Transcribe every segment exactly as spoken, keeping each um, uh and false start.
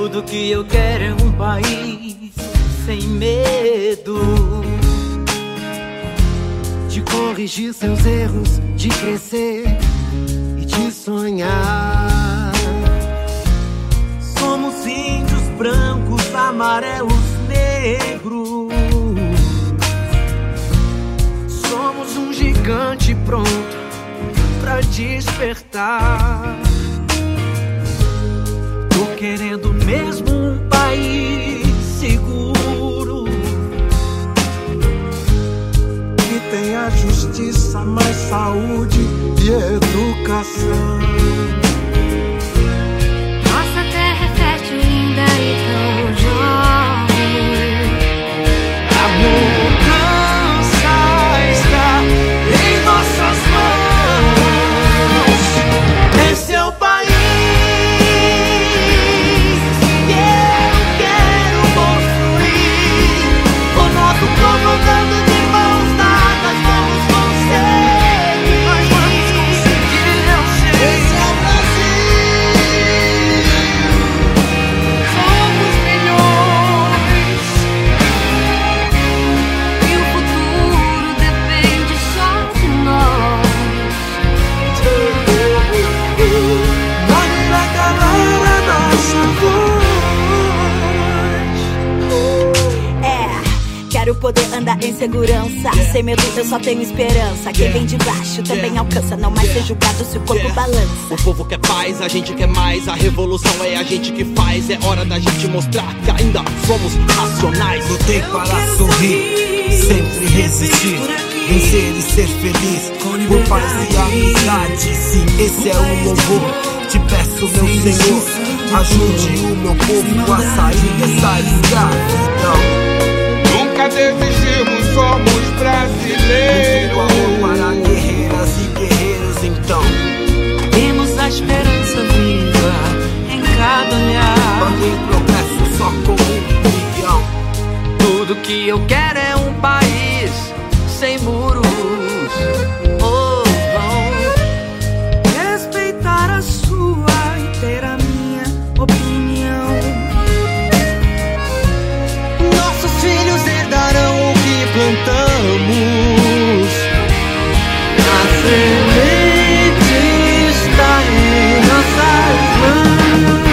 Tudo que eu quero é um país sem medo de corrigir seus erros, de crescer e de sonhar. Somos índios brancos, amarelos, negros. Somos um gigante pronto pra despertar. Tô querendo mesmo um país seguro, que tenha justiça, mais saúde e educação. Nossa terra é fértil, linda e tão jovem. A mudança está em nossas mãos. Esse é o país que eu quero construir. O nosso povo andando de mãos dadas, vamos conseguir. Nós vamos conseguir, eu sei. Esse é o Brasil. Somos milhões E o futuro depende só de nós. Vale na galera nossa voz. É, quero poder andar em segurança. Sem medo eu só tenho esperança. Quem vem de baixo também alcança. Não mais ser julgado se o corpo balança. O povo quer paz, a gente quer mais. A revolução é a gente que faz. É hora da gente mostrar que ainda somos racionais. Lutei para sorrir, sempre resistir, vencer e ser feliz, por paz e amizade. Sim, esse é o louvor. Te peço, meu Senhor, ajude o meu povo a sair dessa escravidão. Nunca desistimos, somos brasileiros. Muito amor para guerreiras e guerreiros, então. Temos a esperança viva em cada olhar. Mandei progresso só com um milhão. Tudo que eu quero é um país sem muros. Oh, oh. Respeitar a sua e ter a minha opinião. Nossos filhos herdarão o que plantamos. A semente está em nossas mãos.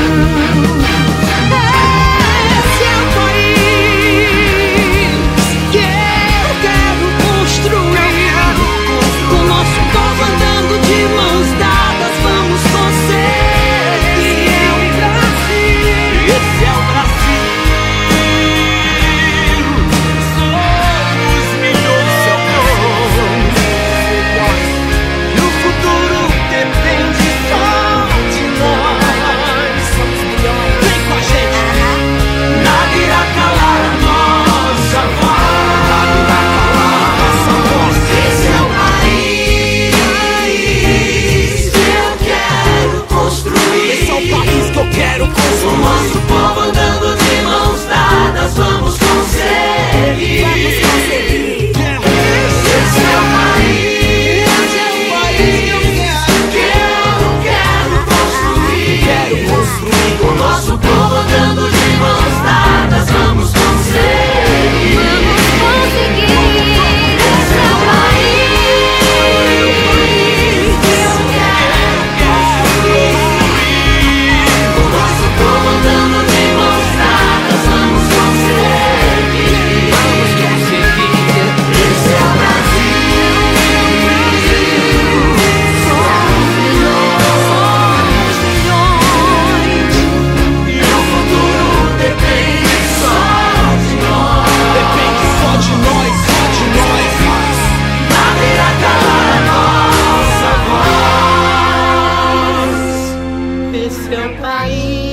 Esse é o país que eu quero construir. Com nosso povo andando de mãos dadas, vamos conseguir. Esse é o Brasil. Esse é o Brasil. Somos milhões. E o futuro depende só de nós. Somos milhões. Vem com a gente. Nada irá calar a nossa voz. Nada irá calar a nossa voz. Esse é o país que eu quero construir. Esse é o país que eu quero O construir. nosso povo andando de mãos dadas, vamos conseguir. Vamos conseguir. Esse é o país, esse é o país que eu quero construir. Quero construir. O nosso povo andando de mãos dadas, vamos conseguir. Vamos conseguir. Esse é o país que eu quero construir. O nosso povo andando de mãos dadas, vamos conseguir. Vamos conseguir. Esse é o Brasil. Somos milhões, milhões. E o futuro depende só de nós. Depende só de nós, só de nós. Nada irá calar a nossa voz. Esse é o país